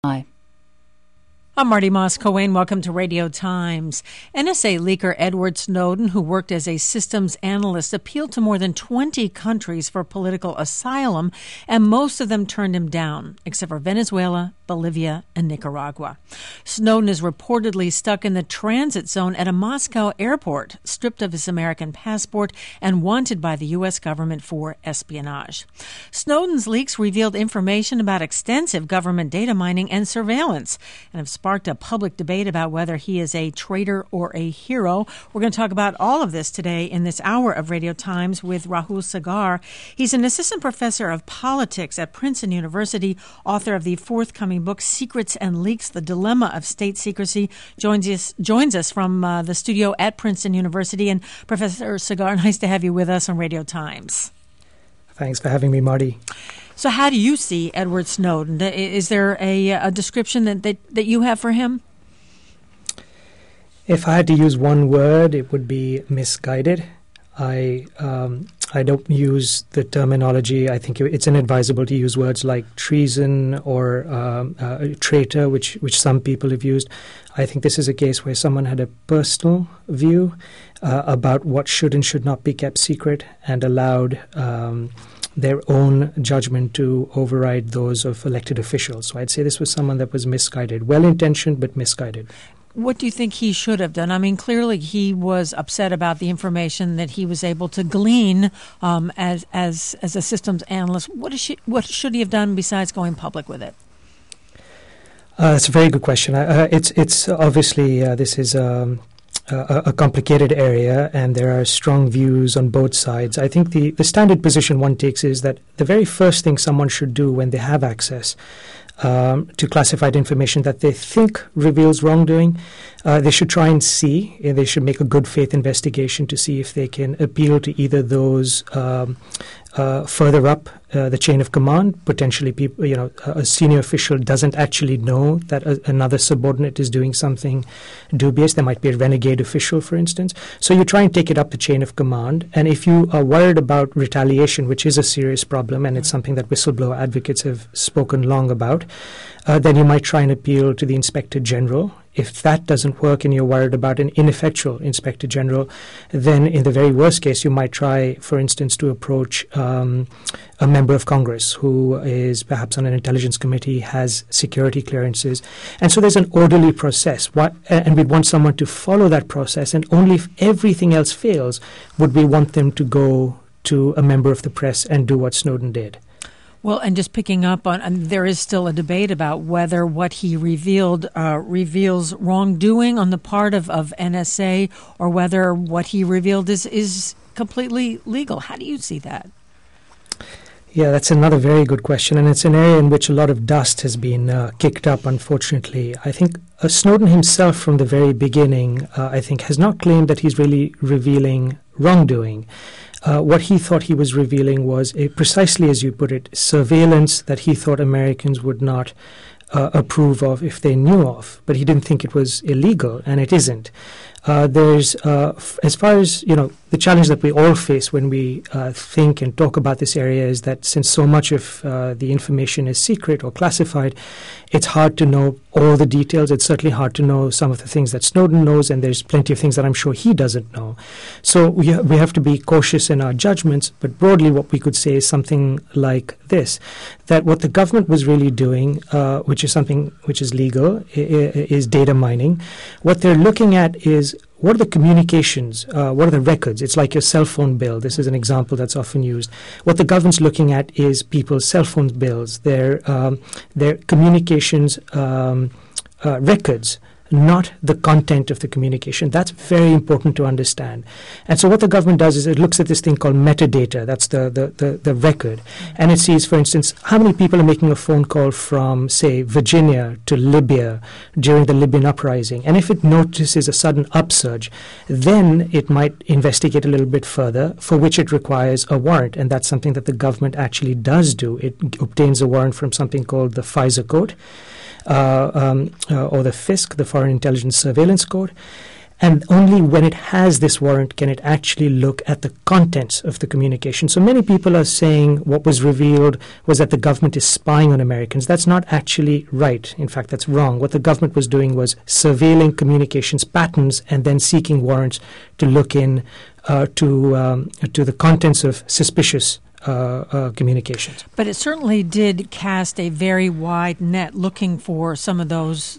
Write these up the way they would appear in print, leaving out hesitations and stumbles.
Hi. I'm Marty Moss-Coane. Welcome to Radio Times. NSA leaker Edward Snowden, who worked as a systems analyst, appealed to more than 20 countries for political asylum, and most of them turned him down, except for Venezuela, Bolivia, and Nicaragua. Snowden is reportedly stuck in the transit zone at a Moscow airport, stripped of his American passport and wanted by the U.S. government for espionage. Snowden's leaks revealed information about extensive government data mining and surveillance, and have sparked a public debate about whether he is a traitor or a hero. We're going to talk about all of this today in this hour of Radio Times with Rahul Sagar. He's an assistant professor of politics at Princeton University, author of the forthcoming book Secrets and Leaks: The Dilemma of State Secrecy. Joins us from the studio at Princeton University. And Professor Sagar, nice to have you with us on Radio Times. Thanks for having me, Marty. So how do you see Edward Snowden? Is there a description that you have for him? If I had to use one word, it would be misguided. I don't use the terminology. I think it's inadvisable to use words like treason or traitor, which some people have used. I think this is a case where someone had a personal view about what should and should not be kept secret and allowed their own judgment to override those of elected officials. So I'd say this was someone that was misguided, well-intentioned but misguided. What do you think he should have done? I mean, clearly he was upset about the information that he was able to glean as a systems analyst. What should he have done besides going public with it? That's a very good question. It's obviously this is a complicated area, and there are strong views on both sides. I think the standard position one takes is that the very first thing someone should do when they have access to classified information that they think reveals wrongdoing, they should try and see. They should make a good faith investigation to see if they can appeal to either those further up the chain of command. Potentially, people, a senior official doesn't actually know that another subordinate is doing something dubious. There might be a renegade official, for instance. So you try and take it up the chain of command. And if you are worried about retaliation, which is a serious problem, and it's something that whistleblower advocates have spoken long about, then you might try and appeal to the Inspector General. If that doesn't work and you're worried about an ineffectual Inspector General, then in the very worst case, you might try, for instance, to approach a member of Congress who is perhaps on an intelligence committee, has security clearances. And so there's an orderly process. And we'd want someone to follow that process. And only if everything else fails would we want them to go to a member of the press and do what Snowden did. Well, and just picking up on, there is still a debate about whether what he revealed reveals wrongdoing on the part of NSA, or whether what he revealed is completely legal. How do you see that? Yeah, that's another very good question, and it's an area in which a lot of dust has been kicked up, unfortunately. I think Snowden himself from the very beginning, I think, has not claimed that he's really revealing wrongdoing. What he thought he was revealing was, precisely as you put it, surveillance that he thought Americans would not approve of if they knew of. But he didn't think it was illegal, and it isn't. There's, as far as, the challenge that we all face when we think and talk about this area is that since so much of the information is secret or classified, it's hard to know all the details. It's certainly hard to know some of the things that Snowden knows, and there's plenty of things that I'm sure he doesn't know. So we have to be cautious in our judgments, but broadly what we could say is something like this, that what the government was really doing, which is something which is legal, is data mining. What they're looking at is what are the communications, what are the records? It's like your cell phone bill. This is an example that's often used. What the government's looking at is people's cell phone bills, their communications records, not the content of the communication. That's very important to understand. And so what the government does is it looks at this thing called metadata. That's the record. And it sees, for instance, how many people are making a phone call from, say, Virginia to Libya during the Libyan uprising. And if it notices a sudden upsurge, then it might investigate a little bit further, for which it requires a warrant. And that's something that the government actually does do. It obtains a warrant from something called the FISA Code. Or the FISC, the Foreign Intelligence Surveillance Code. And only when it has this warrant can it actually look at the contents of the communication. So many people are saying what was revealed was that the government is spying on Americans. That's not actually right. In fact, that's wrong. What the government was doing was surveilling communications patterns and then seeking warrants to look in to the contents of suspicious communications. But it certainly did cast a very wide net looking for some of those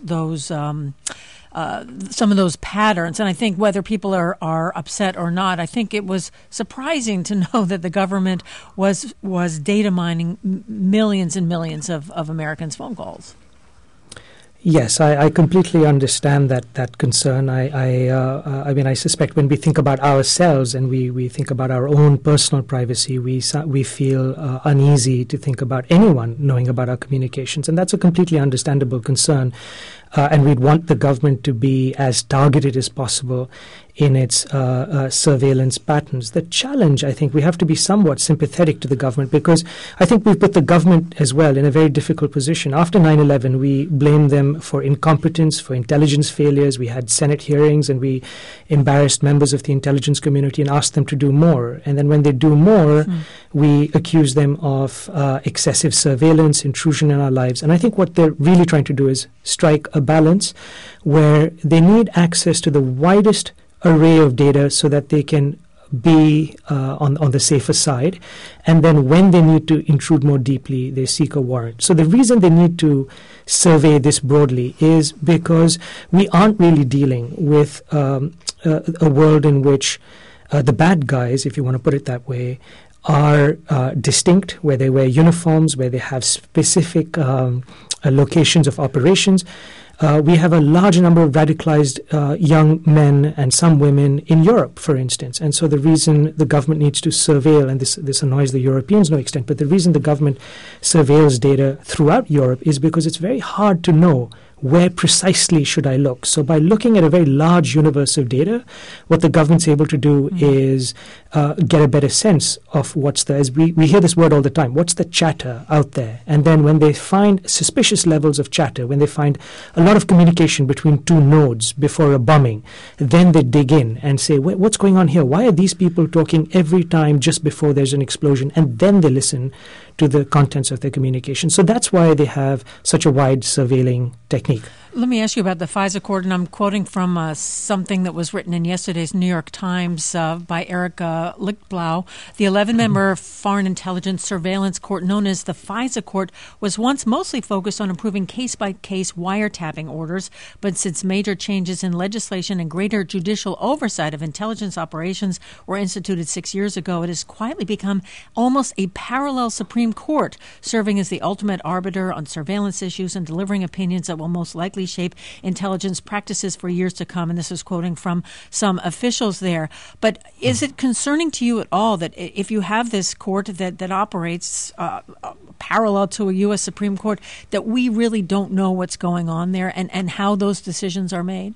patterns. And I think whether people are upset or not, I think it was surprising to know that the government was data mining millions and millions of Americans' phone calls. Yes, I completely understand that concern. I mean, I suspect when we think about ourselves and we think about our own personal privacy, we feel uneasy to think about anyone knowing about our communications, and that's a completely understandable concern. And we'd want the government to be as targeted as possible in its surveillance patterns. The challenge, I think, we have to be somewhat sympathetic to the government, because I think we've put the government as well in a very difficult position. After 9/11, we blamed them for incompetence, for intelligence failures. We had Senate hearings and we embarrassed members of the intelligence community and asked them to do more. And then when they do more, we accuse them of excessive surveillance, intrusion in our lives. And I think what they're really trying to do is strike a balance where they need access to the widest array of data so that they can be on the safer side. And then when they need to intrude more deeply, they seek a warrant. So the reason they need to survey this broadly is because we aren't really dealing with a world in which the bad guys, if you want to put it that way, are distinct, where they wear uniforms, where they have specific locations of operations. We have a large number of radicalized young men and some women in Europe, for instance. And so the reason the government needs to surveil, and this annoys the Europeans no extent, but the reason the government surveils data throughout Europe is because it's very hard to know where precisely should I look. So by looking at a very large universe of data, what the government's able to do is get a better sense of what's the, as we hear this word all the time, what's the chatter out there? And then when they find suspicious levels of chatter, when they find a lot of communication between two nodes before a bombing, then they dig in and say, what's going on here? Why are these people talking every time just before there's an explosion? And then they listen to the contents of their communication. So that's why they have such a wide surveilling technique. Let me ask you about the FISA court, and I'm quoting from something that was written in yesterday's New York Times by Eric Lichtblau. The 11-member Foreign Intelligence Surveillance Court, known as the FISA court, was once mostly focused on improving case-by-case wiretapping orders, but since major changes in legislation and greater judicial oversight of intelligence operations were instituted 6 years ago, it has quietly become almost a parallel Supreme Court, serving as the ultimate arbiter on surveillance issues and delivering opinions that will most likely shape intelligence practices for years to come. And this is quoting from some officials there. But is it concerning to you at all that if you have this court that operates parallel to a U.S. Supreme Court, that we really don't know what's going on there and how those decisions are made?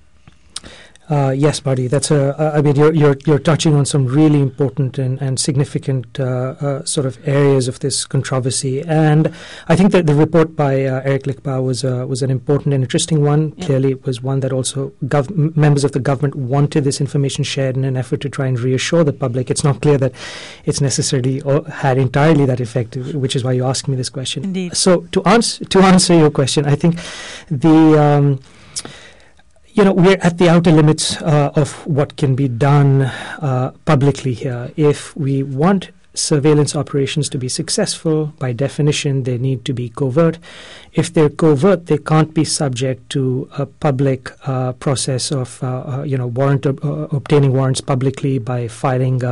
Yes, Buddy. That's I mean, you're touching on some really important and significant sort of areas of this controversy, and I think that the report by Eric Lichtblau was an important and interesting one. Yeah. Clearly, it was one that also members of the government wanted this information shared in an effort to try and reassure the public. It's not clear that it's necessarily had entirely that effect, which is why you asked me this question. Indeed. So to answer your question, I think the we're at the outer limits of what can be done publicly here. If we want surveillance operations to be successful, by definition, they need to be covert. If they're covert, they can't be subject to a public process of, obtaining warrants publicly by filing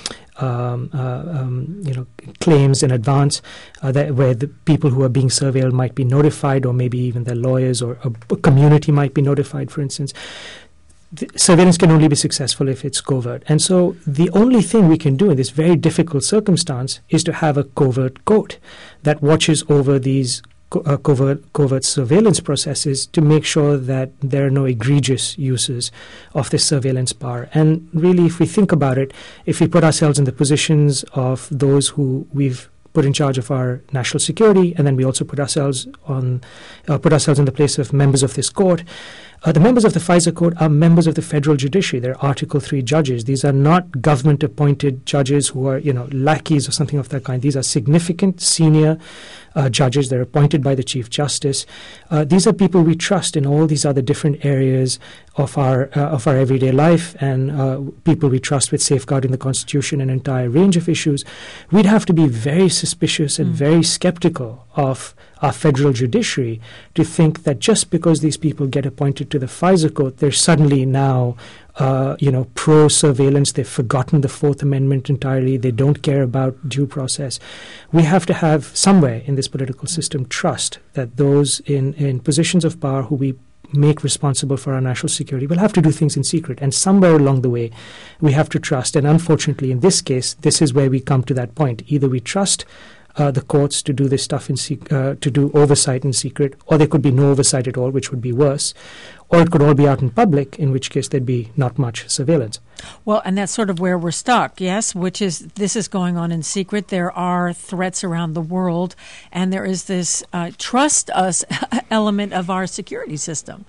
claims in advance, where the people who are being surveilled might be notified, or maybe even their lawyers or a community might be notified, for instance. The surveillance can only be successful if it's covert. And so the only thing we can do in this very difficult circumstance is to have a covert court that watches over these covert surveillance processes to make sure that there are no egregious uses of this surveillance power. And really, if we think about it, if we put ourselves in the positions of those who we've put in charge of our national security, and then we also put ourselves in the place of members of this court, The members of the FISA Court are members of the federal judiciary. They're Article 3 judges. These are not government-appointed judges who are, lackeys or something of that kind. These are significant senior judges. They're appointed by the Chief Justice. These are people we trust in all these other different areas of our everyday life, and people we trust with safeguarding the Constitution and an entire range of issues. We'd have to be very suspicious and very skeptical of our federal judiciary to think that just because these people get appointed to the FISA Court, they're suddenly now pro-surveillance. They've forgotten the Fourth Amendment entirely. They don't care about due process. We have to have somewhere in this political system trust that those in positions of power who we make responsible for our national security will have to do things in secret. And somewhere along the way, we have to trust. And unfortunately, in this case, this is where we come to that point. Either we trust the courts to do this stuff to do oversight in secret, or there could be no oversight at all, which would be worse, or it could all be out in public, in which case there'd be not much surveillance. Well, and that's sort of where we're stuck, yes, which is this is going on in secret. There are threats around the world, and there is this trust us element of our security system.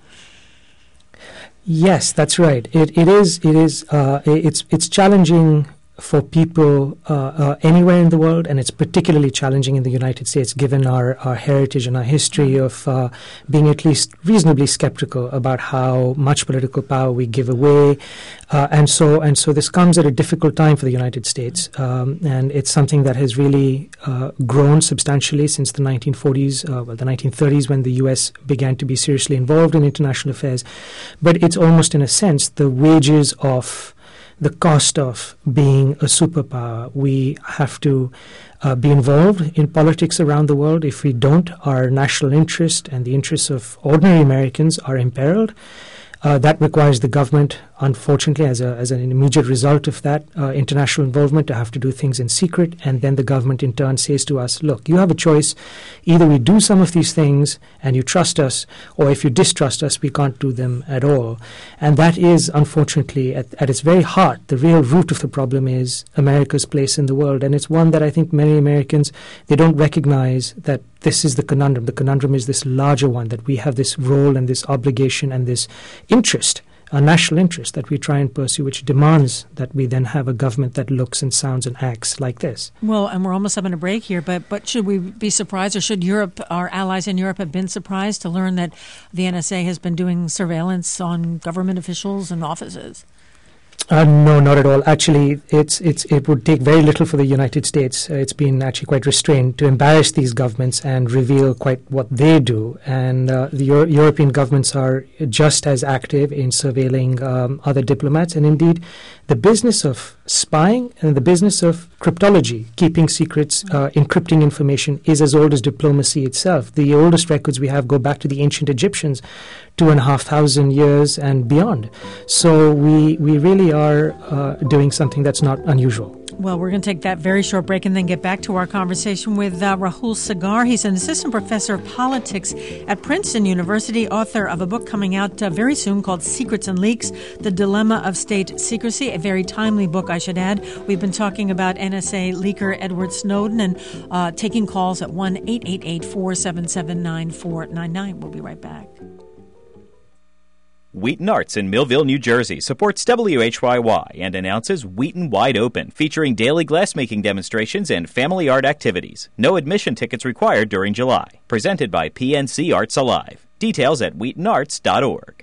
Yes, that's right. It's challenging for people anywhere in the world, and it's particularly challenging in the United States, given our heritage and our history of being at least reasonably skeptical about how much political power we give away, and so this comes at a difficult time for the United States, and it's something that has really grown substantially since the 1940s, the 1930s, when the U.S. began to be seriously involved in international affairs. But it's almost, in a sense, the wages of the cost of being a superpower. We have to be involved in politics around the world. If we don't, our national interest and the interests of ordinary Americans are imperiled. That requires the government, unfortunately, as an immediate result of that international involvement, to have to do things in secret. And then the government in turn says to us, look, you have a choice. Either we do some of these things and you trust us, or if you distrust us, we can't do them at all. And that is, unfortunately, at its very heart, the real root of the problem is America's place in the world. And it's one that I think many Americans, they don't recognize that this is the conundrum. The conundrum is this larger one, that we have this role and this obligation and this interest, a national interest that we try and pursue, which demands that we then have a government that looks and sounds and acts like this. Well, and we're almost having a break here, but should we be surprised, or should Europe, our allies in Europe, have been surprised to learn that the NSA has been doing surveillance on government officials and offices? No, not at all. Actually, it would take very little for the United States. It's been actually quite restrained to embarrass these governments and reveal quite what they do. And the European governments are just as active in surveilling other diplomats. And indeed, the business of spying and the business of cryptology, keeping secrets, encrypting information, is as old as diplomacy itself. The oldest records we have go back to the ancient Egyptians, 2,500 years and beyond. So we really are doing something that's not unusual. Well, we're going to take that very short break and then get back to our conversation with Rahul Sagar. He's an assistant professor of politics at Princeton University, author of a book coming out very soon called Secrets and Leaks, The Dilemma of State Secrecy, a very timely book, I should add. We've been talking about NSA leaker Edward Snowden and taking calls at 1-888-477-9499. We'll be right back. Wheaton Arts in Millville, New Jersey supports WHYY and announces Wheaton Wide Open, featuring daily glassmaking demonstrations and family art activities. No admission tickets required during July. Presented by PNC Arts Alive. Details at wheatonarts.org.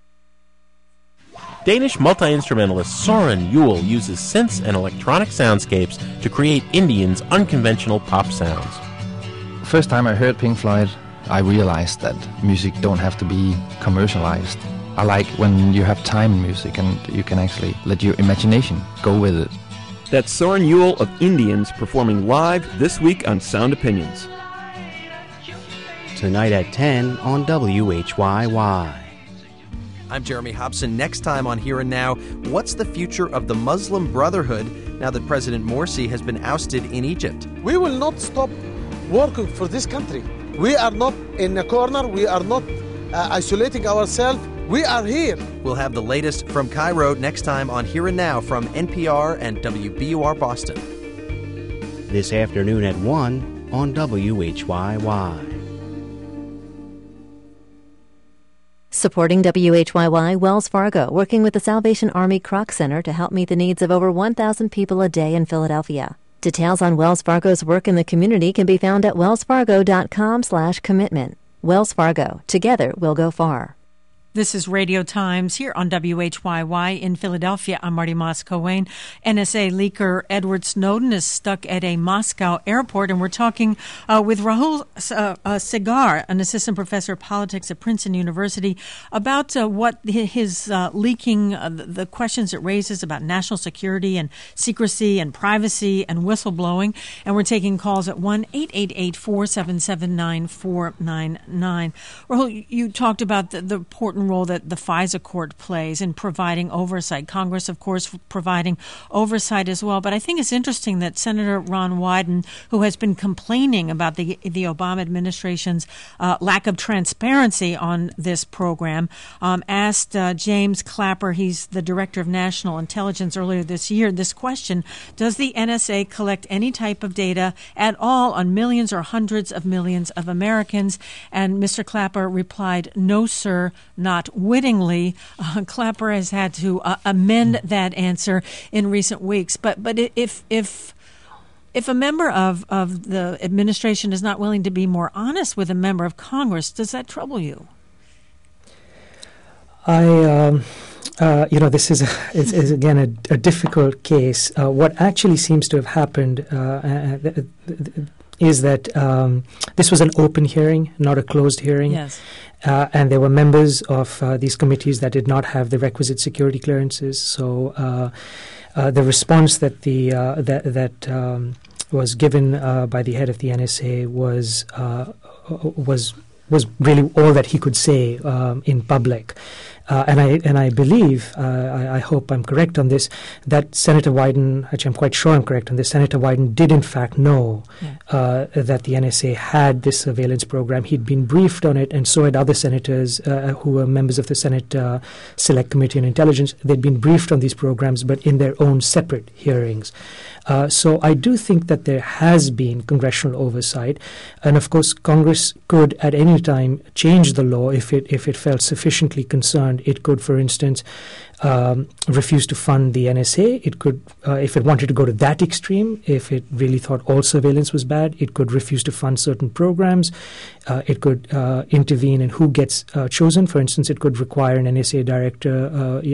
Danish multi-instrumentalist Søren Juhl uses synths and electronic soundscapes to create Indians' unconventional pop sounds. First time I heard Pink Floyd, I realized that music don't have to be commercialized. I like when you have time in music and you can actually let your imagination go with it. That's Søren Juhl of Indians performing live this week on Sound Opinions. Tonight at 10 on WHYY. I'm Jeremy Hobson. Next time on Here and Now, what's the future of the Muslim Brotherhood now that President Morsi has been ousted in Egypt? We will not stop working for this country. We are not in a corner. We are not isolating ourselves. We are here. We'll have the latest from Cairo next time on Here and Now from NPR and WBUR Boston. This afternoon at 1 on WHYY. Supporting WHYY, Wells Fargo, working with the Salvation Army Kroc Center to help meet the needs of over 1,000 people a day in Philadelphia. Details on Wells Fargo's work in the community can be found at wellsfargo.com/commitment. Wells Fargo. Together, we'll go far. This is Radio Times here on WHYY in Philadelphia. I'm Marty Moss-Coane. NSA leaker Edward Snowden is stuck at a Moscow airport, and we're talking with Rahul Segar, an assistant professor of politics at Princeton University, about what his leaking, the questions it raises about national security and secrecy and privacy and whistleblowing. And we're taking calls at 1-888-477-9499. Rahul, you talked about the important role that the FISA court plays in providing oversight. Congress, of course, providing oversight as well. But I think it's interesting that Senator Ron Wyden, who has been complaining about the Obama administration's lack of transparency on this program, asked James Clapper, he's the director of national intelligence, earlier this year, this question: does the NSA collect any type of data at all on millions or hundreds of millions of Americans? And Mr. Clapper replied, no, sir, not wittingly. Clapper has had to amend that answer in recent weeks. But if a member of the administration is not willing to be more honest with a member of Congress, does that trouble you? This is again a difficult case. What actually seems to have happened is that this was an open hearing, not a closed hearing. Yes. And there were members of these committees that did not have the requisite security clearances. So the response that was given by the head of the NSA was really all that he could say in public. And I believe, I hope I'm correct on this, that Senator Wyden, actually I'm quite sure I'm correct on this, Senator Wyden did in fact know that the NSA had this surveillance program. He'd been briefed on it, and so had other senators who were members of the Senate Select Committee on Intelligence. They'd been briefed on these programs, but in their own separate hearings. So I do think that there has been congressional oversight, and of course Congress could at any time change the law if it felt sufficiently concerned. It could, for instance, refuse to fund the NSA. It could, if it wanted to go to that extreme, if it really thought all surveillance was bad, it could refuse to fund certain programs. It could intervene in who gets chosen. For instance, it could require an NSA director,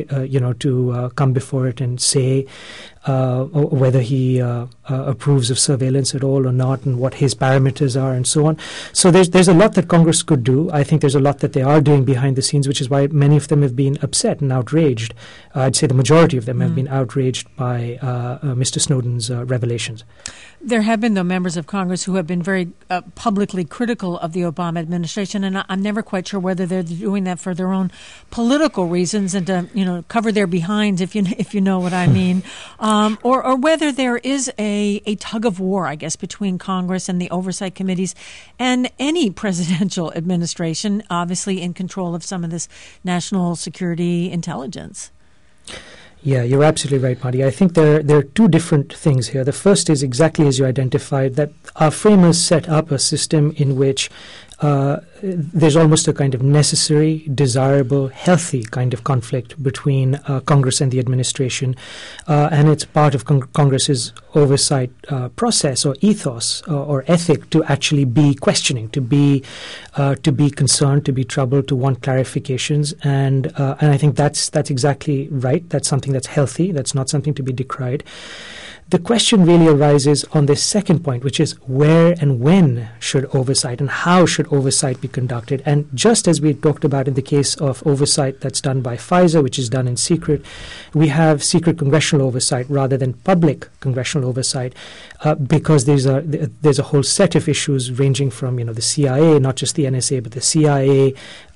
to come before it and say whether he approves of surveillance at all or not, and what his parameters are, and so on. So there's a lot that Congress could do. I think there's a lot that they are doing behind the scenes, which is why many of them have been upset and outraged. I'd say the majority of them have been outraged by Mr. Snowden's revelations. There have been, though, members of Congress who have been very publicly critical of the Obama administration, and I'm never quite sure whether they're doing that for their own political reasons and to, cover their behinds, if you know what I mean, or whether there is a tug of war, I guess, between Congress and the oversight committees and any presidential administration, obviously in control of some of this national security intelligence. Yeah, you're absolutely right, Marty. I think there are two different things here. The first is exactly as you identified, that our framers set up a system in which there's almost a kind of necessary, desirable, healthy kind of conflict between Congress and the administration, and it's part of Congress's oversight process or ethos or ethic to actually be questioning, to be concerned, to be troubled, to want clarifications, and I think that's exactly right. That's something that's healthy. That's not something to be decried. The question really arises on this second point, which is where and when should oversight and how should oversight be conducted? And just as we talked about in the case of oversight that's done by FISA, which is done in secret, we have secret congressional oversight rather than public congressional oversight because there's a whole set of issues ranging from the CIA, not just the NSA, but the CIA,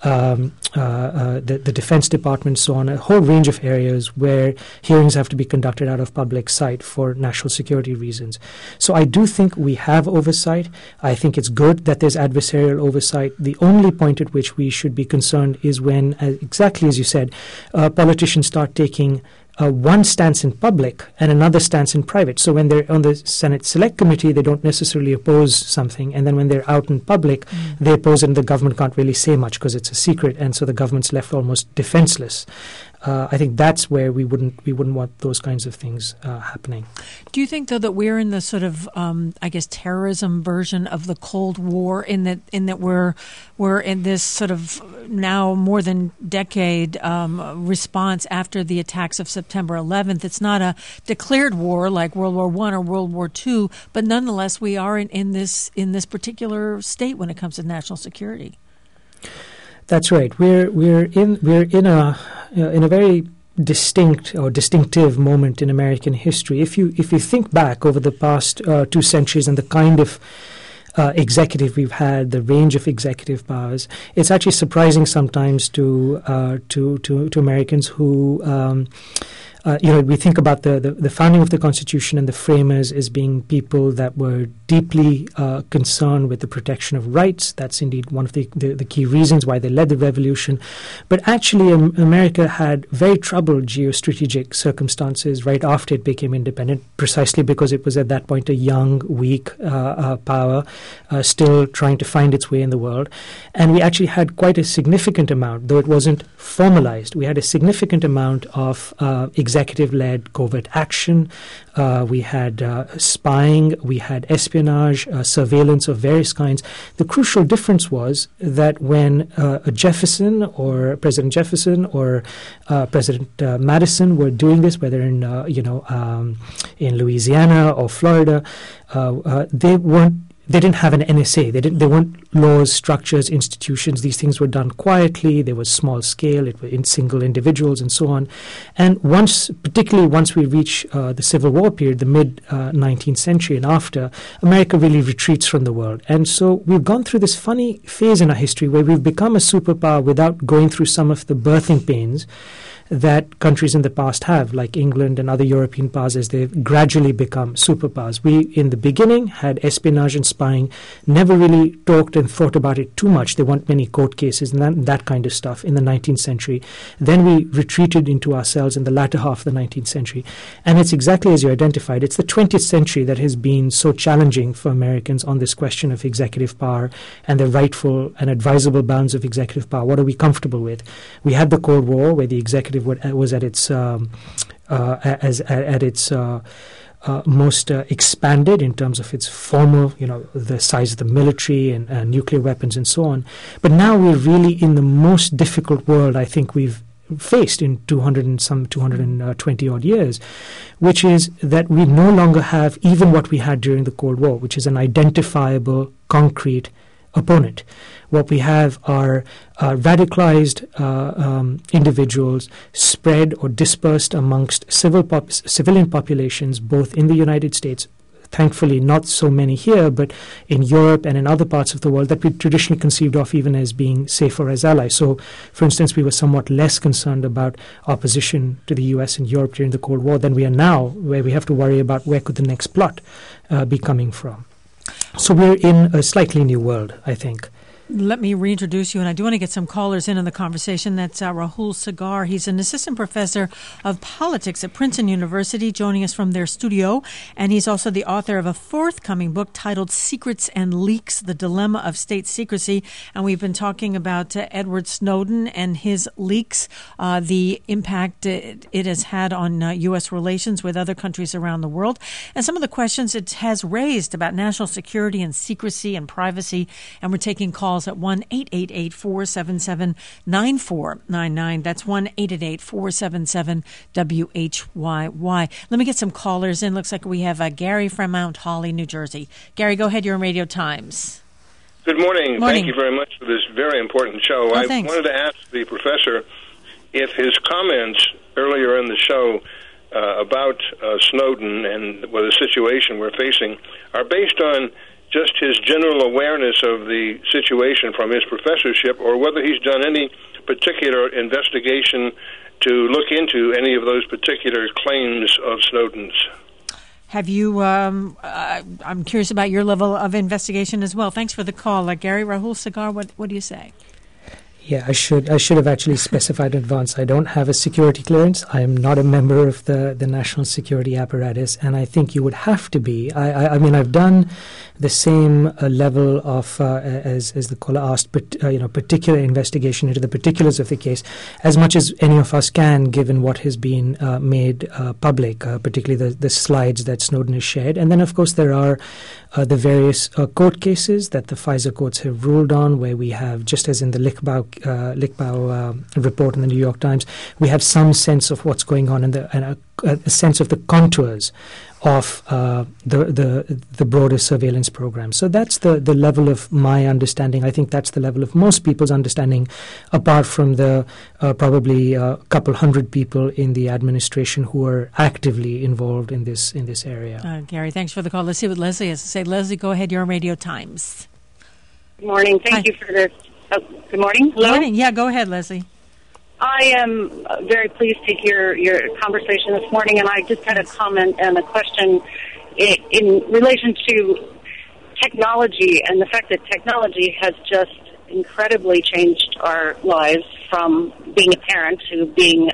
the Defense Department, so on, a whole range of areas where hearings have to be conducted out of public sight for national security reasons. So I do think we have oversight. I think it's good that there's adversarial oversight. The only point at which we should be concerned is when, exactly as you said, politicians start taking one stance in public and another stance in private. So when they're on the Senate Select Committee, they don't necessarily oppose something, and then when they're out in public, they oppose it, and the government can't really say much because it's a secret, and so the government's left almost defenseless. I think that's where we wouldn't want those kinds of things happening. Do you think, though, that we're in the sort of, terrorism version of the Cold War, in that we're in this sort of now more than decade response after the attacks of September 11th? It's not a declared war like World War I or World War II, but nonetheless, we are in this particular state when it comes to national security. That's right. We're in a very distinctive moment in American history. If you think back over the past 2 centuries and the kind of executive we've had, the range of executive powers, it's actually surprising sometimes to Americans who. We think about the founding of the Constitution and the framers as being people that were deeply concerned with the protection of rights. That's indeed one of the key reasons why they led the revolution. But actually, America had very troubled geostrategic circumstances right after it became independent, precisely because it was at that point a young, weak power, still trying to find its way in the world. And we actually had quite a significant amount, though it wasn't formalized. We had a significant amount of executive-led covert action. We had spying. We had espionage, surveillance of various kinds. The crucial difference was that when Jefferson or President Jefferson or President Madison were doing this, whether in Louisiana or Florida, they didn't have an NSA. They weren't laws, structures, institutions. These things were done quietly. They were small scale. It were in single individuals and so on. And particularly once we reach the Civil War period, the mid-19th century and after, America really retreats from the world. And so we've gone through this funny phase in our history where we've become a superpower without going through some of the birthing pains that countries in the past have, like England and other European powers, as they've gradually become superpowers. We, in the beginning, had espionage and spying, never really talked and thought about it too much. There weren't many court cases and that kind of stuff in the 19th century. Then we retreated into ourselves in the latter half of the 19th century. And it's exactly as you identified. It's the 20th century that has been so challenging for Americans on this question of executive power and the rightful and advisable bounds of executive power. What are we comfortable with? We had the Cold War, where the executive was at its most expanded in terms of its formal, the size of the military and nuclear weapons and so on. But now we're really in the most difficult world I think we've faced in 220 odd years, which is that we no longer have even what we had during the Cold War, which is an identifiable, concrete opponent. What we have are radicalized individuals spread or dispersed amongst civilian populations, both in the United States, thankfully not so many here, but in Europe and in other parts of the world that we traditionally conceived of even as being safer as allies. So, for instance, we were somewhat less concerned about opposition to the U.S. and Europe during the Cold War than we are now, where we have to worry about where could the next plot be coming from. So we're in a slightly new world, I think. Let me reintroduce you, and I do want to get some callers in on the conversation. That's Rahul Sagar. He's an assistant professor of politics at Princeton University, joining us from their studio. And he's also the author of a forthcoming book titled Secrets and Leaks, The Dilemma of State Secrecy. And we've been talking about Edward Snowden and his leaks, the impact it has had on U.S. relations with other countries around the world, and some of the questions it has raised about national security and secrecy and privacy. And we're taking calls at 1-888-477-9499. That's 1-888-477-WHYY. Let me get some callers in. Looks like we have Gary from Mount Holly, New Jersey. Gary, go ahead. You're on Radio Times. Good morning. Thank you very much for this very important show. I wanted to ask the professor if his comments earlier in the show about Snowden and the situation we're facing are based on just his general awareness of the situation from his professorship, or whether he's done any particular investigation to look into any of those particular claims of Snowden's. Have you, I'm curious about your level of investigation as well. Thanks for the call. Gary, Rahul Sagar, what do you say? Yeah, I should have actually specified in advance. I don't have a security clearance. I am not a member of the national security apparatus, and I think you would have to be. I mean, I've done the same level of as the caller asked, but particular investigation into the particulars of the case, as much as any of us can, given what has been made public, particularly the slides that Snowden has shared, and then of course there are the various court cases that the FISA courts have ruled on, where we have, just as in the Lichtbau report in the New York Times, we have some sense of what's going on and a sense of the contours of the broader surveillance program. So that's the level of my understanding. I think that's the level of most people's understanding, apart from the probably a couple hundred people in the administration who are actively involved in this area. Gary, thanks for the call. Let's see what Leslie has to say. Leslie, go ahead. You're on Radio Times. Good morning. Thank you for this. Good morning. Hello? Good morning. Yeah, go ahead, Leslie. I am very pleased to hear your conversation this morning, and I just had a comment and a question in relation to technology and the fact that technology has just incredibly changed our lives, from being a parent to being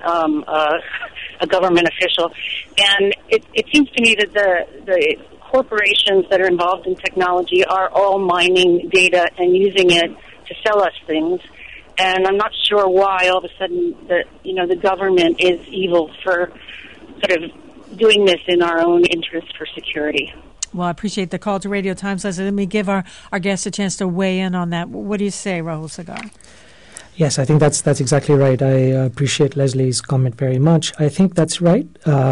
a government official. And it seems to me that the corporations that are involved in technology are all mining data and using it to sell us things. And I'm not sure why all of a sudden the government is evil for sort of doing this in our own interest for security. Well, I appreciate the call to Radio Times, Leslie. Let me give our guests a chance to weigh in on that. What do you say, Rahul Sagar? Yes, I think that's exactly right. I appreciate Leslie's comment very much. I think that's right.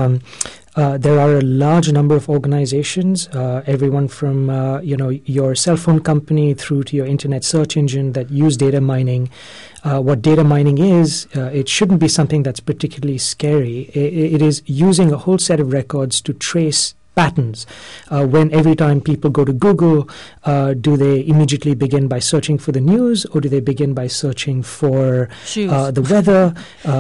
There are a large number of organizations, everyone from your cell phone company through to your internet search engine, that use data mining. What data mining is, it shouldn't be something that's particularly scary. It is using a whole set of records to trace patterns. When every time people go to Google, do they immediately begin by searching for the news, or do they begin by searching for the weather?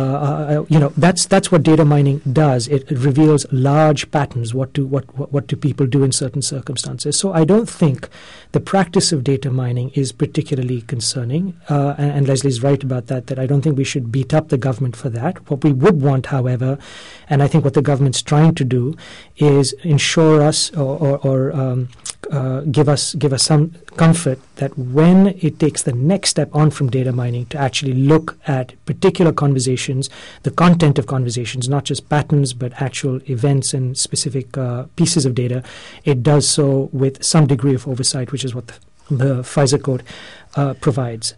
That's what data mining does. It reveals large patterns. What do people do in certain circumstances? So I don't think the practice of data mining is particularly concerning. And Leslie's right about that. That I don't think we should beat up the government for that. What we would want, however, and I think what the government's trying to do, is ensure us or give us some comfort that when it takes the next step on from data mining to actually look at particular conversations, the content of conversations, not just patterns but actual events and specific pieces of data, it does so with some degree of oversight, which is what the FISA code provides.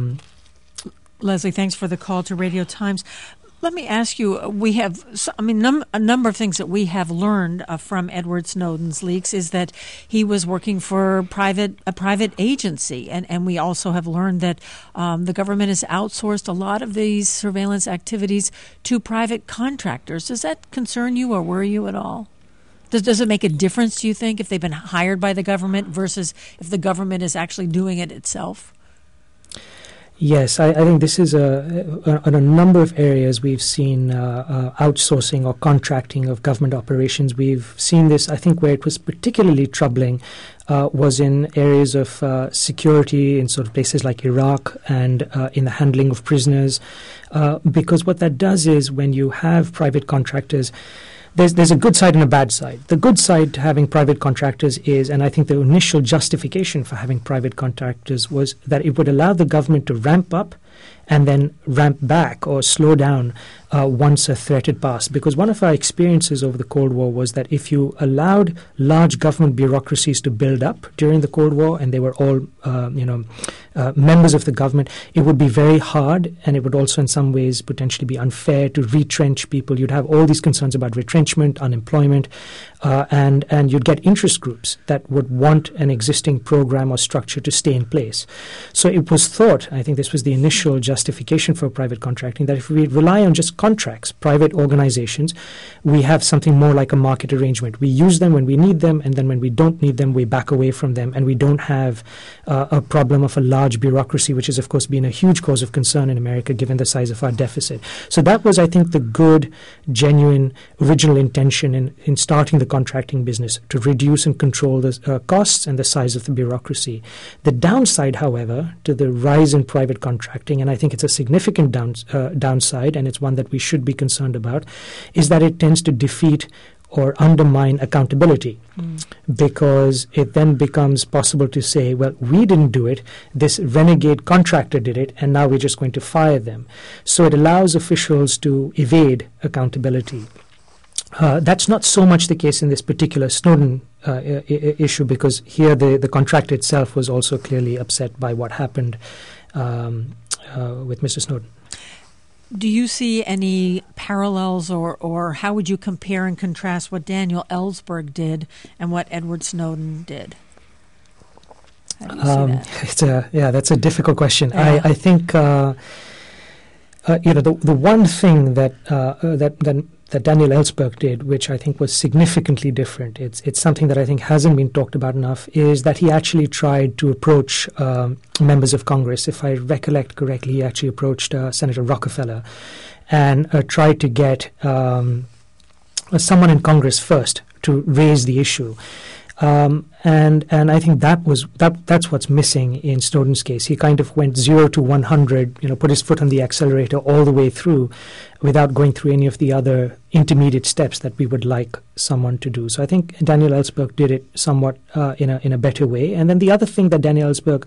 Leslie, thanks for the call to Radio Times. Let me ask you, we have, a number of things that we have learned from Edward Snowden's leaks is that he was working for a private agency. And we also have learned that the government has outsourced a lot of these surveillance activities to private contractors. Does that concern you or worry you at all? Does it make a difference, do you think, if they've been hired by the government versus if the government is actually doing it itself? Yes, I think this is on a number of areas we've seen outsourcing or contracting of government operations. We've seen this, I think, where it was particularly troubling was in areas of security in sort of places like Iraq and in the handling of prisoners, because what that does is when you have private contractors, there's a good side and a bad side. The good side to having private contractors is, and I think the initial justification for having private contractors was that it would allow the government to ramp up and then ramp back or slow down once a threat had passed. Because one of our experiences over the Cold War was that if you allowed large government bureaucracies to build up during the Cold War, and they were all members of the government, it would be very hard, and it would also in some ways potentially be unfair to retrench people. You'd have all these concerns about retrenchment, unemployment, and you'd get interest groups that would want an existing program or structure to stay in place. So it was thought, I think this was the initial justification for private contracting, that if we rely on just contracts, private organizations, we have something more like a market arrangement. We use them when we need them, and then when we don't need them, we back away from them, and we don't have a problem of a large bureaucracy, which has, of course, been a huge cause of concern in America given the size of our deficit. So that was, I think, the good, genuine, original intention in starting the contracting business, to reduce and control the costs and the size of the bureaucracy. The downside, however, to the rise in private contracting contracting, and I think it's a significant downside, and it's one that we should be concerned about, is that it tends to defeat or undermine accountability, because it then becomes possible to say, well, we didn't do it, this renegade contractor did it, and now we're just going to fire them. So it allows officials to evade accountability. That's not so much the case in this particular Snowden issue, because here the contractor itself was also clearly upset by what happened with Mr. Snowden. Do you see any parallels, or how would you compare and contrast what Daniel Ellsberg did and what Edward Snowden did? How do you see that? That's a difficult question. Yeah. I think the one thing that Daniel Ellsberg did, which I think was significantly different, it's something that I think hasn't been talked about enough, is that he actually tried to approach members of Congress. If I recollect correctly, he actually approached Senator Rockefeller and tried to get someone in Congress first to raise the issue. And I think that's what's missing in Snowden's case. He kind of went 0 to 100, put his foot on the accelerator all the way through without going through any of the other intermediate steps that we would like someone to do. So I think Daniel Ellsberg did it somewhat in a better way. And then the other thing that Daniel Ellsberg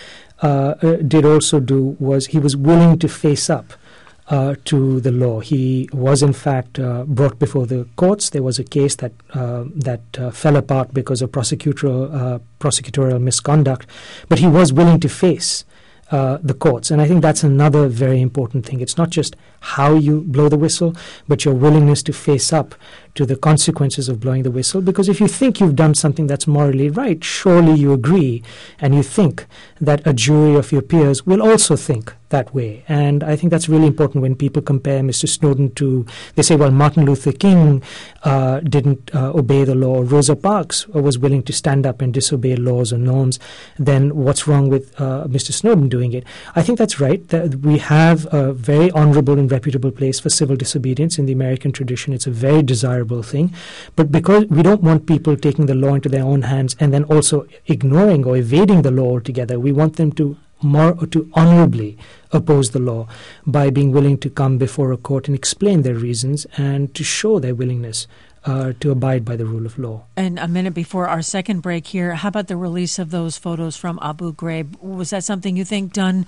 did also do was he was willing to face up to the law. He was, in fact, brought before the courts. There was a case that fell apart because of prosecutorial misconduct, but he was willing to face the courts. And I think that's another very important thing. It's not just how you blow the whistle, but your willingness to face up to the consequences of blowing the whistle. Because if you think you've done something that's morally right, surely you agree, and you think that a jury of your peers will also think that way. And I think that's really important when people compare Mr. Snowden to, they say, well, Martin Luther King didn't obey the law, Rosa Parks was willing to stand up and disobey laws or norms, then what's wrong with Mr. Snowden doing it? I think that's right. That we have a very honorable and reputable place for civil disobedience in the American tradition. It's a very desirable thing. But because we don't want people taking the law into their own hands and then also ignoring or evading the law altogether, we want them to honorably oppose the law by being willing to come before a court and explain their reasons and to show their willingness to abide by the rule of law. And a minute before our second break here, how about the release of those photos from Abu Ghraib? Was that something you think done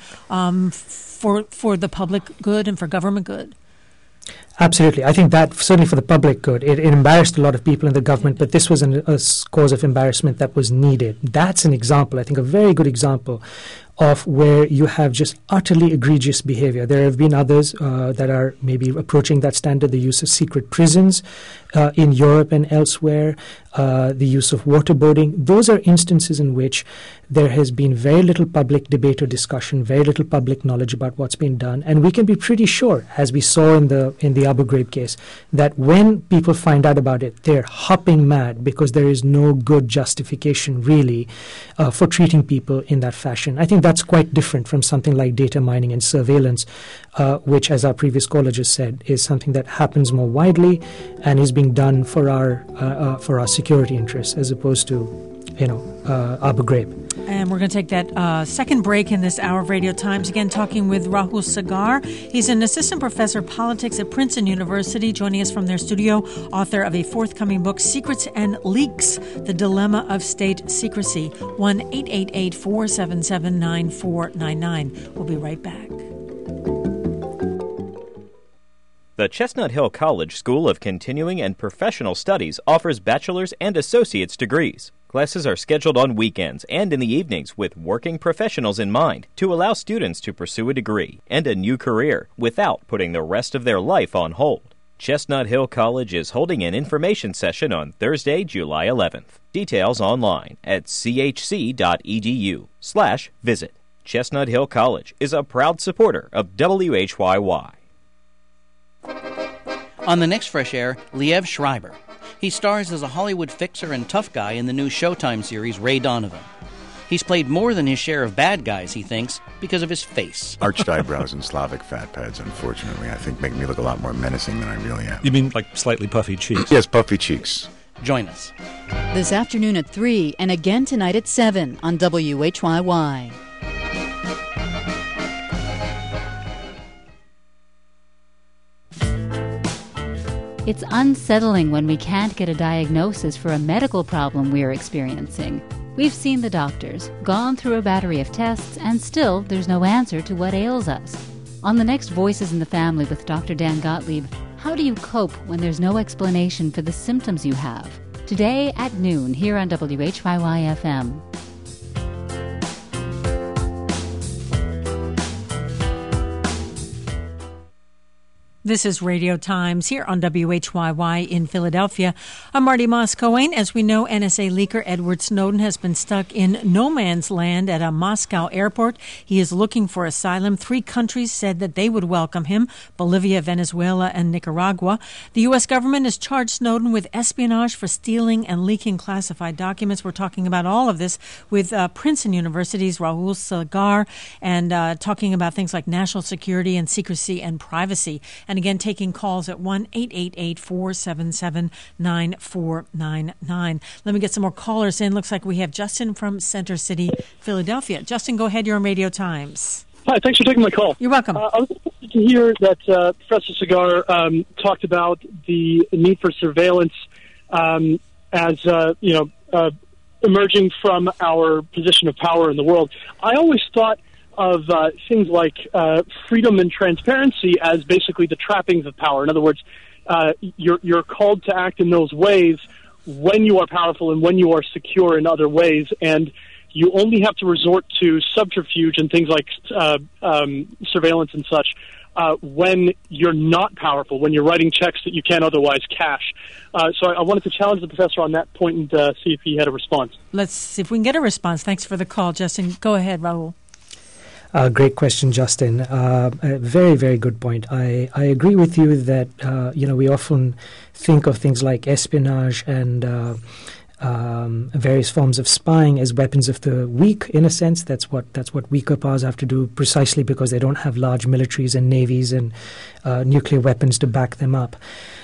for the public good and for government good? Absolutely. I think that certainly for the public good. It embarrassed a lot of people in the government, but this was a cause of embarrassment that was needed. That's an example, I think, a very good example of where you have just utterly egregious behavior. There have been others that are maybe approaching that standard, the use of secret prisons in Europe and elsewhere, the use of waterboarding. Those are instances in which there has been very little public debate or discussion, very little public knowledge about what's been done. And we can be pretty sure, as we saw in the Abu Ghraib case, that when people find out about it, they're hopping mad because there is no good justification really for treating people in that fashion. I think that's quite different from something like data mining and surveillance, which, as our previous caller just said, is something that happens more widely and is being done for our security interests as opposed to, Abu Ghraib. And we're going to take that second break in this hour of Radio Times. Again, talking with Rahul Sagar. He's an assistant professor of politics at Princeton University, joining us from their studio, author of a forthcoming book, Secrets and Leaks, The Dilemma of State Secrecy. 1-888-477-9499. We'll be right back. The Chestnut Hill College School of Continuing and Professional Studies offers bachelor's and associate's degrees. Classes are scheduled on weekends and in the evenings with working professionals in mind to allow students to pursue a degree and a new career without putting the rest of their life on hold. Chestnut Hill College is holding an information session on Thursday, July 11th. Details online at chc.edu/visit. Chestnut Hill College is a proud supporter of WHYY. On the next Fresh Air, Liev Schreiber. He stars as a Hollywood fixer and tough guy in the new Showtime series Ray Donovan. He's played more than his share of bad guys, he thinks, because of his face. Arched eyebrows and Slavic fat pads, unfortunately, I think make me look a lot more menacing than I really am. You mean like slightly puffy cheeks? Yes, puffy cheeks. Join us. This afternoon at 3 and again tonight at 7 on WHYY. It's unsettling when we can't get a diagnosis for a medical problem we're experiencing. We've seen the doctors, gone through a battery of tests, and still there's no answer to what ails us. On the next Voices in the Family with Dr. Dan Gottlieb, how do you cope when there's no explanation for the symptoms you have? Today at noon here on WHYY-FM. This is Radio Times here on WHYY in Philadelphia. I'm Marty Moss-Coane. As we know, NSA leaker Edward Snowden has been stuck in no man's land at a Moscow airport. He is looking for asylum. 3 countries said that they would welcome him: Bolivia, Venezuela, and Nicaragua. The U.S. government has charged Snowden with espionage for stealing and leaking classified documents. We're talking about all of this with Princeton University's Rahul Sagar and talking about things like national security and secrecy and privacy. And again, taking calls at 1-888-477-9499. Let me get some more callers in. Looks like we have Justin from Center City, Philadelphia. Justin, go ahead. You're on Radio Times. Hi, thanks for taking my call. You're welcome. I was interested to hear that Professor Sagar talked about the need for surveillance as emerging from our position of power in the world. I always thought of things like freedom and transparency as basically the trappings of power. In other words, you're called to act in those ways when you are powerful and when you are secure in other ways, and you only have to resort to subterfuge and things like surveillance and such when you're not powerful, when you're writing checks that you can't otherwise cash. So I wanted to challenge the professor on that point and see if he had a response. Let's see if we can get a response. Thanks for the call, Justin. Go ahead, Rahul. Great question, Justin. A very, very good point. I agree with you that we often think of things like espionage and various forms of spying as weapons of the weak. In a sense, that's what weaker powers have to do, precisely because they don't have large militaries and navies and nuclear weapons to back them up.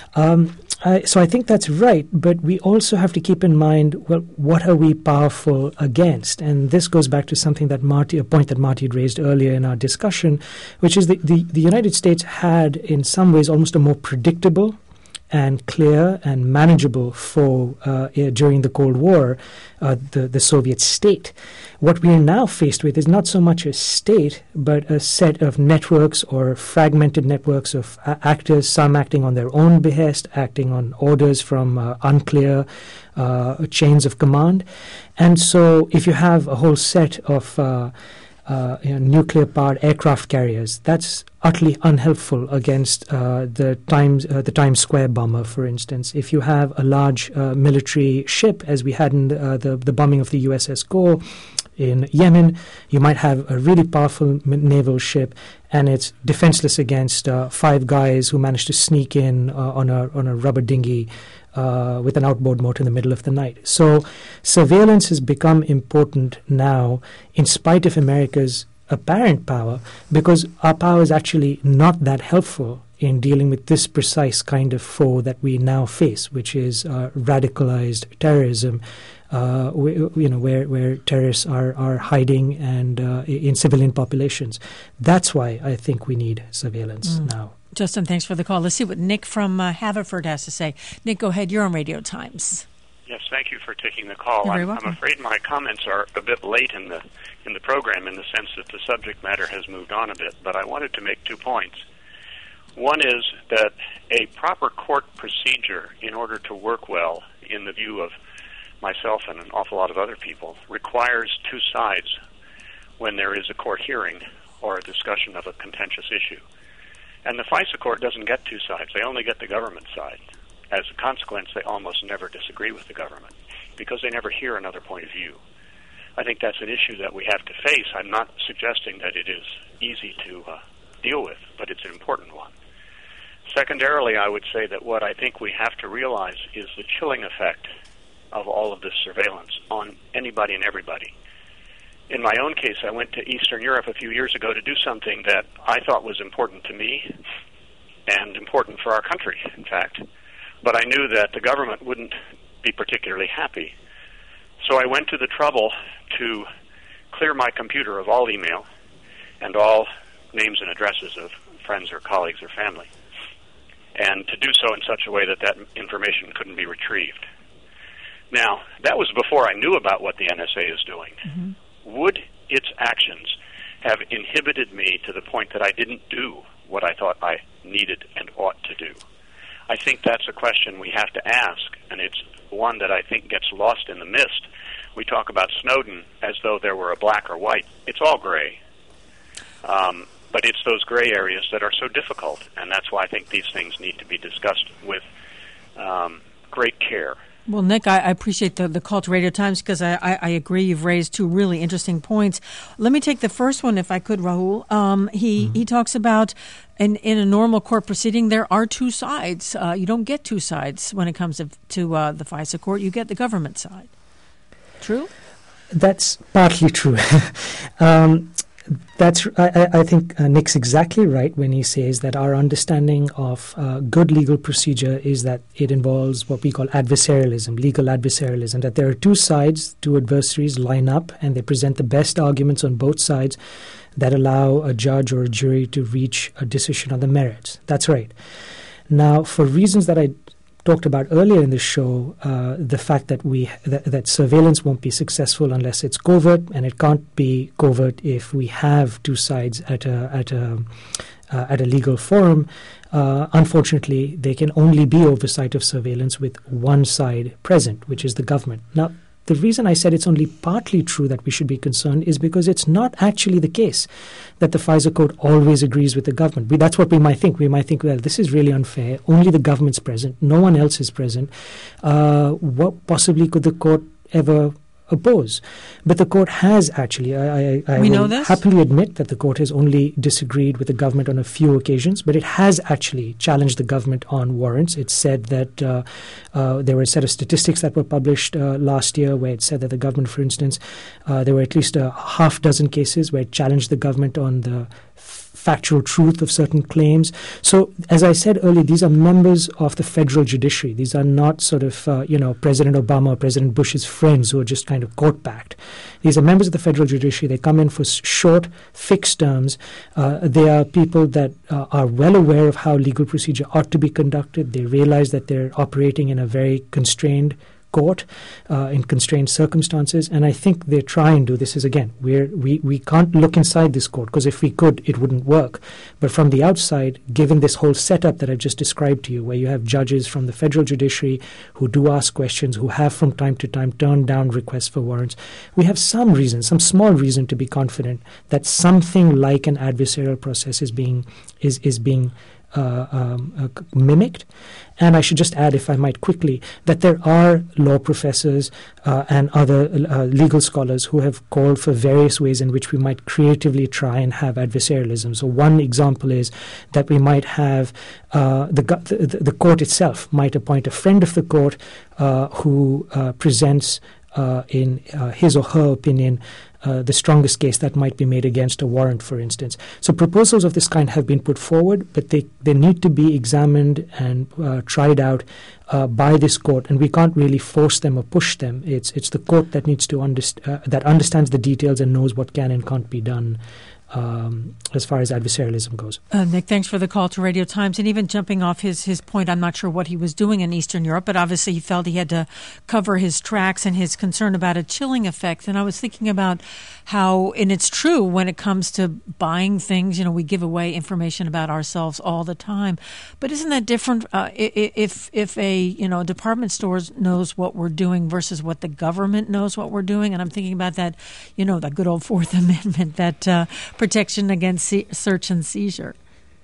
So I think that's right, but we also have to keep in mind, well, what are we powerful against? And this goes back to something a point that Marty had raised earlier in our discussion, which is the United States had, in some ways, almost a more predictable and clear and manageable foe during the Cold War, the Soviet state. What we are now faced with is not so much a state, but a set of networks or fragmented networks of actors, some acting on their own behest, acting on orders from unclear chains of command. And so if you have a whole set of nuclear-powered aircraft carriers, that's utterly unhelpful against the Times Square bomber, for instance. If you have a large military ship, as we had in the bombing of the USS Cole in Yemen, you might have a really powerful naval ship, and it's defenseless against 5 guys who managed to sneak in on a rubber dinghy with an outboard motor in the middle of the night. So surveillance has become important now, in spite of America's apparent power, because our power is actually not that helpful in dealing with this precise kind of foe that we now face, which is radicalized terrorism, where terrorists are hiding and in civilian populations. That's why I think we need surveillance now. Justin, thanks for the call. Let's see what Nick from Haverford has to say. Nick, go ahead. You're on Radio Times. Yes, thank you for taking the call. You're very I'm welcome. afraid my comments are a bit late in the program, in the sense that the subject matter has moved on a bit, but I wanted to make 2 points. One is that a proper court procedure, in order to work well in the view of myself and an awful lot of other people, requires 2 sides when there is a court hearing or a discussion of a contentious issue. And the FISA court doesn't get 2 sides. They only get the government side. As a consequence, they almost never disagree with the government because they never hear another point of view. I think that's an issue that we have to face. I'm not suggesting that it is easy to deal with, but it's an important one. Secondarily, I would say that what I think we have to realize is the chilling effect of all of this surveillance on anybody and everybody. In my own case, I went to Eastern Europe a few years ago to do something that I thought was important to me and important for our country, in fact. But I knew that the government wouldn't be particularly happy. So I went to the trouble to clear my computer of all email and all names and addresses of friends or colleagues or family. and to do so in such a way that that information couldn't be retrieved. Now, that was before I knew about what the NSA is doing. Mm-hmm. Would its actions have inhibited me to the point that I didn't do what I thought I needed and ought to do? I think that's a question we have to ask, and it's one that I think gets lost in the mist. We talk about Snowden as though there were a black or white. It's all gray. But it's those gray areas that are so difficult, and that's why I think these things need to be discussed with great care. Well, Nick, I appreciate the call to Radio Times because I agree you've raised two really interesting points. Let me take the first one, if I could, Rahul. He talks about in a normal court proceeding, there are two sides. You don't get two sides when it comes to the FISA court. You get the government side. True? That's partly true. I think Nick's exactly right when he says that our understanding of good legal procedure is that it involves what we call adversarialism, legal adversarialism, that there are two sides, two adversaries line up, and they present the best arguments on both sides that allow a judge or a jury to reach a decision on the merits. That's right. Now, for reasons that I talked about earlier in the show, the fact that that surveillance won't be successful unless it's covert, and it can't be covert if we have two sides at a legal forum. Unfortunately, there can only be oversight of surveillance with one side present, which is the government. Now, the reason I said it's only partly true that we should be concerned is because it's not actually the case that the FISA court always agrees with the government. That's what we might think. We might think, well, this is really unfair. Only the government's present. No one else is present. What possibly could the court ever oppose? But the court has actually, I will happily admit that the court has only disagreed with the government on a few occasions, but it has actually challenged the government on warrants. It said that there were a set of statistics that were published last year where it said that the government, for instance, there were at least a half dozen cases where it challenged the government on the factual truth of certain claims. So, as I said earlier, these are members of the federal judiciary. These are not sort of, President Obama or President Bush's friends who are just kind of court-backed. These are members of the federal judiciary. They come in for short, fixed terms. They are people that are well aware of how legal procedure ought to be conducted. They realize that they're operating in a very constrained court in constrained circumstances, and I think they try and do this. Is again, we can't look inside this court, because if we could, it wouldn't work. But from the outside, given this whole setup that I've just described to you, where you have judges from the federal judiciary who do ask questions, who have from time to time turned down requests for warrants, we have some reason, some small reason to be confident that something like an adversarial process is being mimicked. And I should just add, if I might quickly, that there are law professors and other legal scholars who have called for various ways in which we might creatively try and have adversarialism. So one example is that we might have the court itself might appoint a friend of the court who presents in his or her opinion the strongest case that might be made against a warrant, for instance. So proposals of this kind have been put forward, but they need to be examined and tried out by this court, and we can't really force them or push them. It's the court that needs to that understands the details and knows what can and can't be done as far as adversarialism goes. Nick, thanks for the call to Radio Times. And even jumping off his point, I'm not sure what he was doing in Eastern Europe, but obviously he felt he had to cover his tracks and his concern about a chilling effect. And I was thinking about how, and it's true when it comes to buying things, we give away information about ourselves all the time. But isn't that different if a department store knows what we're doing versus what the government knows what we're doing? And I'm thinking about that, that good old Fourth Amendment, that protection against search and seizure.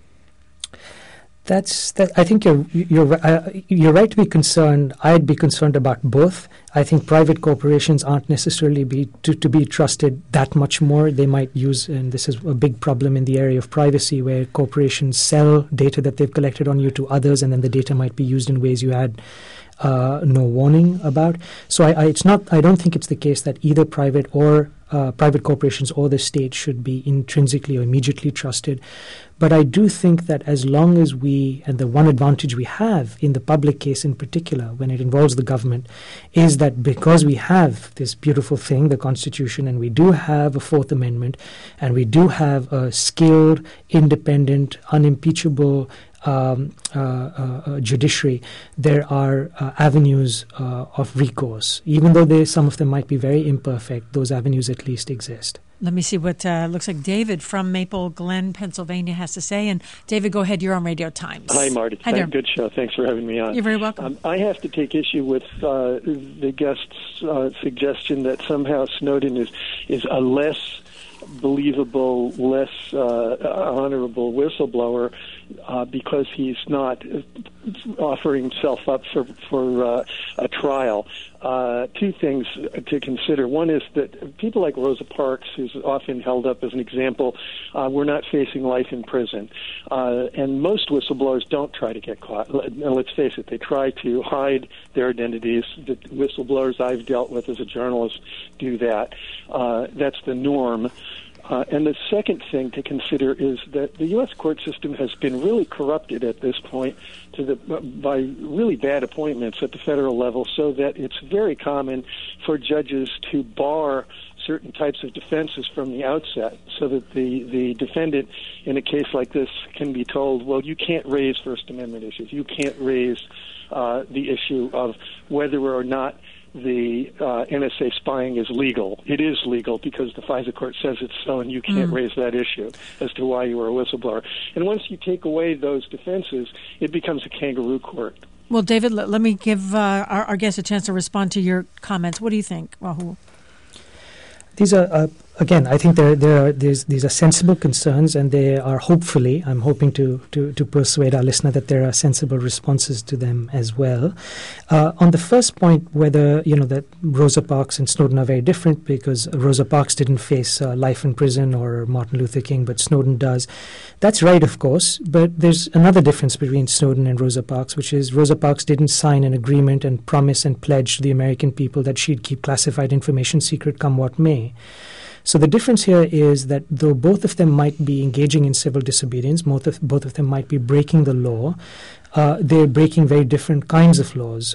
I think you're right to be concerned. I'd be concerned about both. I think private corporations aren't necessarily to be trusted that much more. They might use, and this is a big problem in the area of privacy, where corporations sell data that they've collected on you to others, and then the data might be used in ways you had no warning about. So I don't think it's the case that either private corporations or the state should be intrinsically or immediately trusted. But I do think that as long as and the one advantage we have in the public case in particular, when it involves the government, is that because we have this beautiful thing, the Constitution, and we do have a Fourth Amendment, and we do have a skilled, independent, unimpeachable judiciary, there are avenues of recourse. Even though some of them might be very imperfect, those avenues at least exist. Let me see what looks like David from Maple Glen, Pennsylvania has to say. And David, go ahead. You're on Radio Times. Hi, Marty. Hi there. Good show. Thanks for having me on. You're very welcome. I have to take issue with the guest's suggestion that somehow Snowden is a less believable, less honorable whistleblower because he's not offering himself up for a trial. Two things to consider. One is that people like Rosa Parks, who's often held up as an example, were not facing life in prison. And most whistleblowers don't try to get caught. Let's face it, they try to hide their identities. The whistleblowers I've dealt with as a journalist do that. That's the norm. And the second thing to consider is that the U.S. court system has been really corrupted at this point by really bad appointments at the federal level, so that it's very common for judges to bar certain types of defenses from the outset, so that the defendant in a case like this can be told, well, you can't raise First Amendment issues. You can't raise the issue of whether or not the NSA spying is legal. It is legal because the FISA court says it's so, and you can't raise that issue as to why you were a whistleblower. And once you take away those defenses, it becomes a kangaroo court. Well, David, let me give our guest a chance to respond to your comments. What do you think, Rahul? These are, again, I think these are sensible concerns, and they are hopefully, I'm hoping to persuade our listener that there are sensible responses to them as well. On the first point, whether, that Rosa Parks and Snowden are very different, because Rosa Parks didn't face life in prison or Martin Luther King, but Snowden does. That's right, of course, but there's another difference between Snowden and Rosa Parks, which is Rosa Parks didn't sign an agreement and promise and pledge to the American people that she'd keep classified information secret come what may. So the difference here is that though both of them might be engaging in civil disobedience, both of them might be breaking the law, they're breaking very different kinds of laws.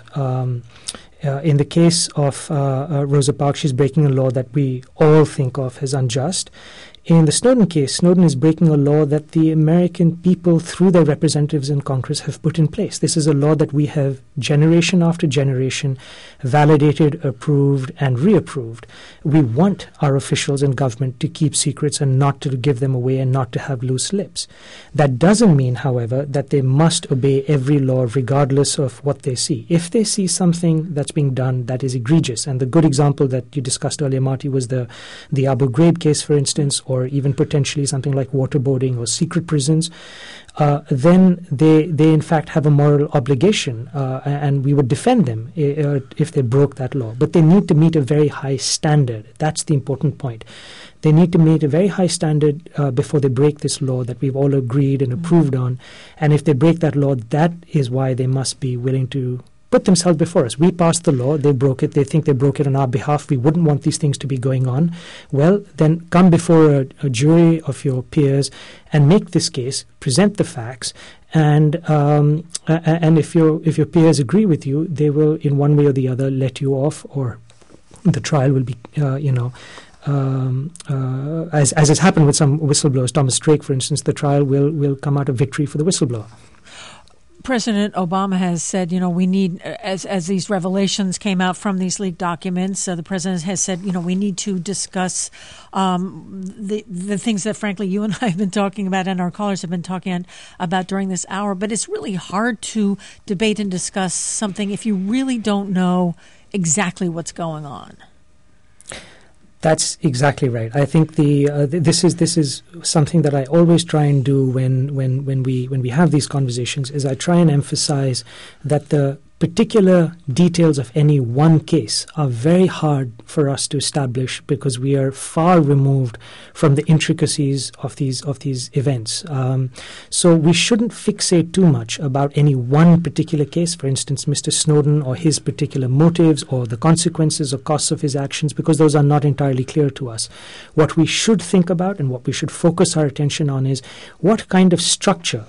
In the case of Rosa Parks, she's breaking a law that we all think of as unjust. In the Snowden case, Snowden is breaking a law that the American people, through their representatives in Congress, have put in place. This is a law that we have, generation after generation, validated, approved, and reapproved. We want our officials in government to keep secrets and not to give them away and not to have loose lips. That doesn't mean, however, that they must obey every law regardless of what they see. If they see something that's being done that is egregious, and the good example that you discussed earlier, Marty, was the Abu Ghraib case, for instance, or even potentially something like waterboarding or secret prisons, then they in fact have a moral obligation, and we would defend them if they broke that law. But they need to meet a very high standard. That's the important point. They need to meet a very high standard before they break this law that we've all agreed and approved on. And if they break that law, that is why they must be willing to put themselves before us. We passed the law, they broke it, they think they broke it on our behalf, we wouldn't want these things to be going on. Well, then come before a jury of your peers and make this case, present the facts, and if your peers agree with you, they will, in one way or the other, let you off, or the trial will be, as has happened with some whistleblowers, Thomas Drake, for instance, the trial will come out a victory for the whistleblower. President Obama has said, we need, as these revelations came out from these leaked documents, the president has said, we need to discuss the things that, frankly, you and I have been talking about and our callers have been talking about during this hour. But it's really hard to debate and discuss something if you really don't know exactly what's going on. That's exactly right. I think this is something that I always try and do when we have these conversations. Is I try and emphasize that the particular details of any one case are very hard for us to establish because we are far removed from the intricacies of these events. So we shouldn't fixate too much about any one particular case, for instance, Mr. Snowden, or his particular motives or the consequences or costs of his actions, because those are not entirely clear to us. What we should think about and what we should focus our attention on is what kind of structure,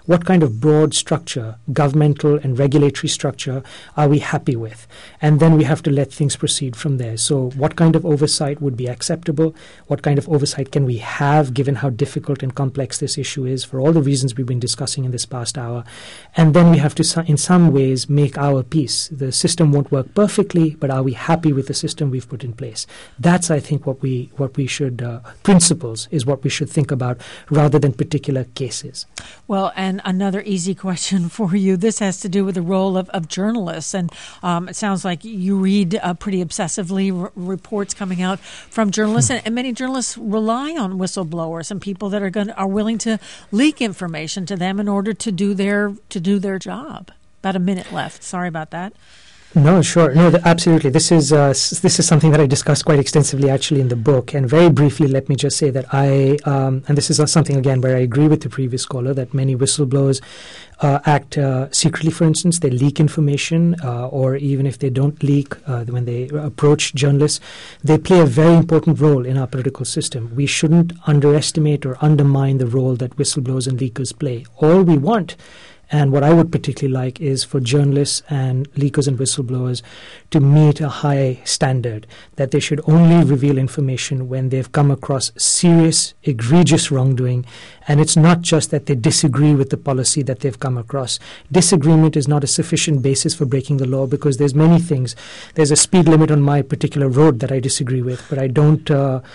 what kind of broad structure, governmental and regulatory structure, are we happy with? And then we have to let things proceed from there. So what kind of oversight would be acceptable? What kind of oversight can we have, given how difficult and complex this issue is, for all the reasons we've been discussing in this past hour? And then we have to, in some ways, make our piece. The system won't work perfectly, but are we happy with the system we've put in place? That's, I think, what we should, principles is what we should think about, rather than particular cases. Well, and another easy question for you. This has to do with the role of journalists. And it sounds like you read pretty obsessively reports coming out from journalists. And many journalists rely on whistleblowers and people that are willing to leak information to them in order to do their job. About a minute left. Sorry about that. No, sure. No, absolutely. This is something that I discussed quite extensively actually in the book. And very briefly, let me just say that and this is something, again, where I agree with the previous caller, that many whistleblowers act secretly, for instance. They leak information, or even if they don't leak, when they approach journalists, they play a very important role in our political system. We shouldn't underestimate or undermine the role that whistleblowers and leakers play. All we want, and what I would particularly like, is for journalists and leakers and whistleblowers to meet a high standard, that they should only reveal information when they've come across serious, egregious wrongdoing. And it's not just that they disagree with the policy that they've come across. Disagreement is not a sufficient basis for breaking the law, because there's many things. There's a speed limit on my particular road that I disagree with, but I don't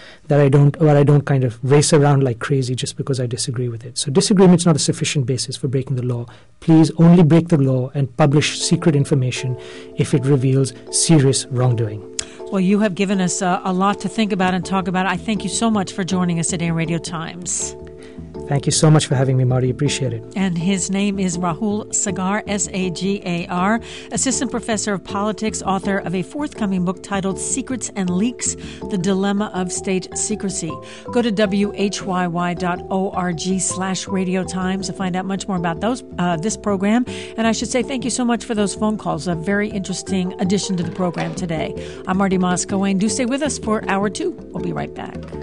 kind of race around like crazy just because I disagree with it. So disagreement's not a sufficient basis for breaking the law. Please only break the law and publish secret information if it reveals serious wrongdoing. Well, you have given us a lot to think about and talk about. I thank you so much for joining us today on Radio Times. Thank you so much for having me, Marty. Appreciate it. And his name is Rahul Sagar, S-A-G-A-R, assistant professor of politics, author of a forthcoming book titled Secrets and Leaks, The Dilemma of State Secrecy. Go to whyy.org/Radio Times to find out much more about this program. And I should say thank you so much for those phone calls. A very interesting addition to the program today. I'm Marty Moss-Coane. Do stay with us for Hour 2. We'll be right back.